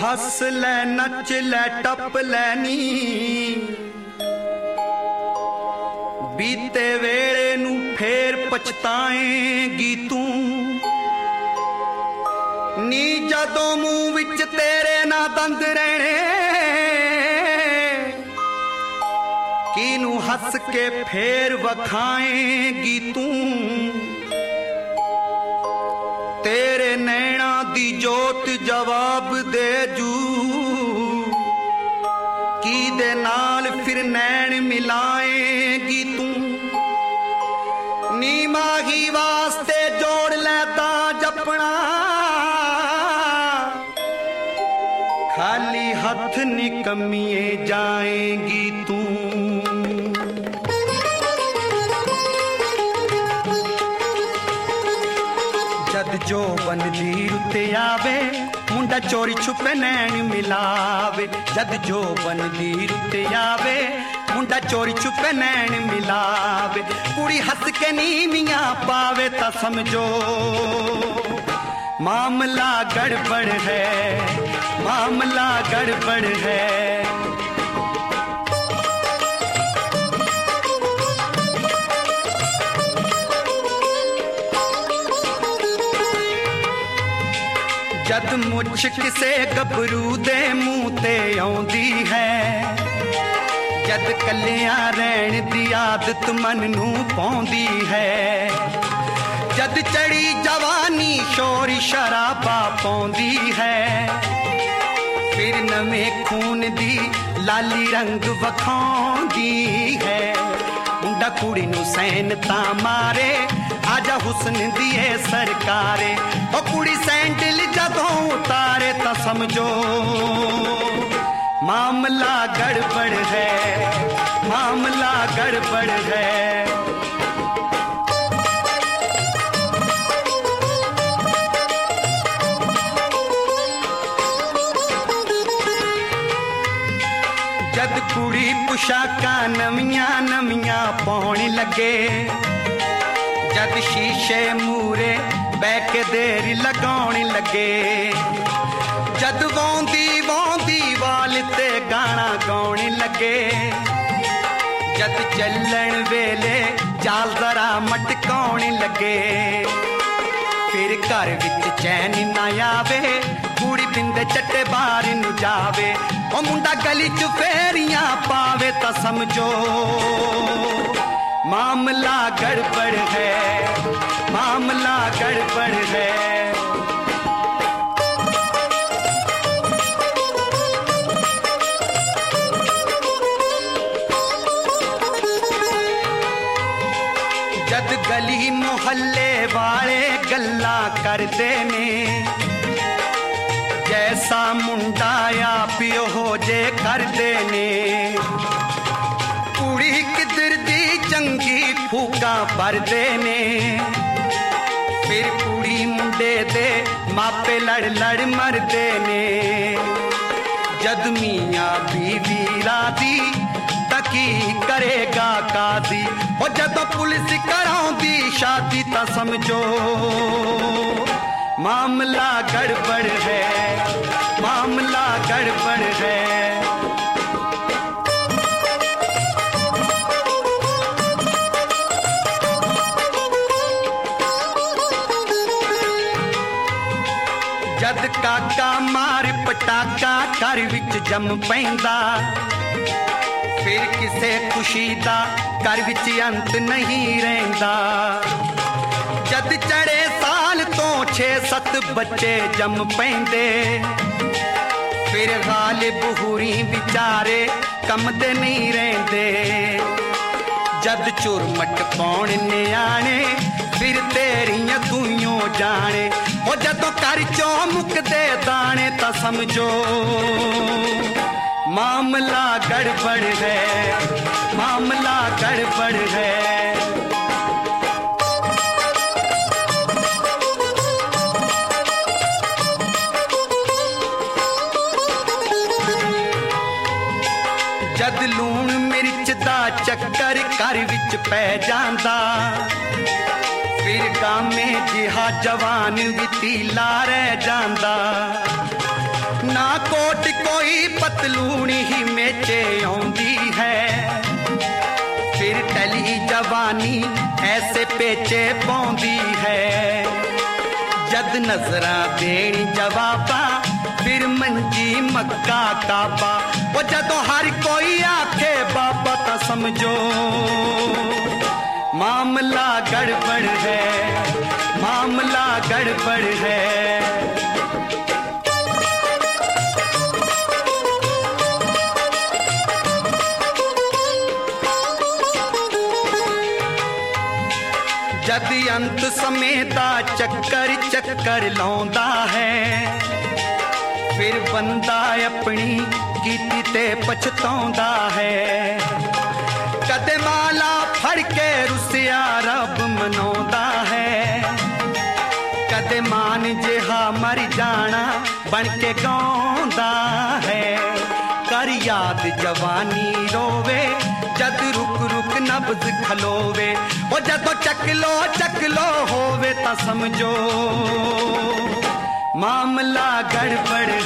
हस ले नच ले टप लैनी बीते वेले नू फेर पछताएगी तू नी जदों मुंह विच तेरे ना दंद रहने किनू हस के फेर वखाएगी तू तेरे नैना दी जोत जवाब दे जू की दे नाल फिर नैन मिलाएगी तू नी माही वास्ते जोड़ लेता जपना खाली हथ निकमिए जाएगी तू जद जो बन दी रुते आवे मुंडा चोरी छुपे नैन मिलावे जद जो बन दी रुते आवे मुंडा चोरी छुपे नैन मिलावे कुड़ी हंस के नीमियां पावे ता समझो मामला गड़बड़ है मामला गड़बड़ है जद मुझ किसे गबरू दे मुंह ते आउंदी है जद कलियां रहन दी आदत मन नू पौंदी है जद चढ़ी जवानी शोर शराबा पौंदी है फिर नवें खून दी लाली रंग वखाउंदी है मुंडा कुड़ी नू सैन ता मारे आजा हुस्न दिए सरकारे ओ कुड़ी सैंडल जदों उतारे ता समझो मामला गड़बड़ है मामला गड़बड़ है जद कुड़ी पुशाका नवियां नवियां पाउण लगे जद शीशे मूरे बैके देर लगाउण लगे जद वोंदी वोंदी वाल ते गाना गाउण लगे जद चलन वेले जाल जरा मटकाउण लगे फिर घर विच चैन ना आवे कुड़ी बिंदे चट्टे बाहर नु जावे ओ मुंडा गली च फेरियां पावे ता समझो मामला गड़बड़ है मामला गड़बड़ है जद गली मोहल्ले वाले गल्ला करदे ने जैसा मुंडा या पियो हो जे करदे ने कुड़ी किधर दी चंगी फूका भरदे ने फिर कुड़ी मुंडे दे मापे लड़ लड़ मरदे ने जद मियां बीवी रादी तकी करेगा कादी ओ जदों पुलिस कराउंदी शादी ता समझो मामला गड़बड़ है मामला गड़बड़ है जद काका मार पटाका घर विच जम पैंदा फिर किसे खुशी दा घर विच अंत नहीं रहिंदा जद चढ़े साल तो 6-7 बच्चे जम पैंदे फिर गालिब हुरी बिचारे कम दे नहीं रहिंदे जद चुरमट पौण न्याणे फिर तेरियां तूइयों जाने ओ जदों कर चों मुकदे दाने ता समझो मामला गड़बड़ है मामला गड़बड़ है जद लूण मिर्च दा चक्कर घर विच पै जांदा फिर गामे जिहा जवान भी तीला रह जांदा ना कोट कोई पतलूनी ही मेचे आउंदी है, फिर टली जवानी ऐसे पेचे पौंदी है। जद नजरा देनी जवाबा फिर मंजी मक्का काबा, वो जदों हर कोई आखे बाबा ता समझो मामला गड़बड़ है, मामला गड़बड़ है। जद अंत समेता चक्कर चक्कर लाउंदा है, फिर बंदा अपनी कीती ते पछताउंदा है। कदे माला फड़ के रुसिया रब मनाउंदा है, कदे मान जिहा मर जाना बन के गाउंदा है। कर याद जवानी रोवे जद रुक रुक नब्ज खलोवे, ओ जदों चकलो होवे ता समझो मामला गड़बड़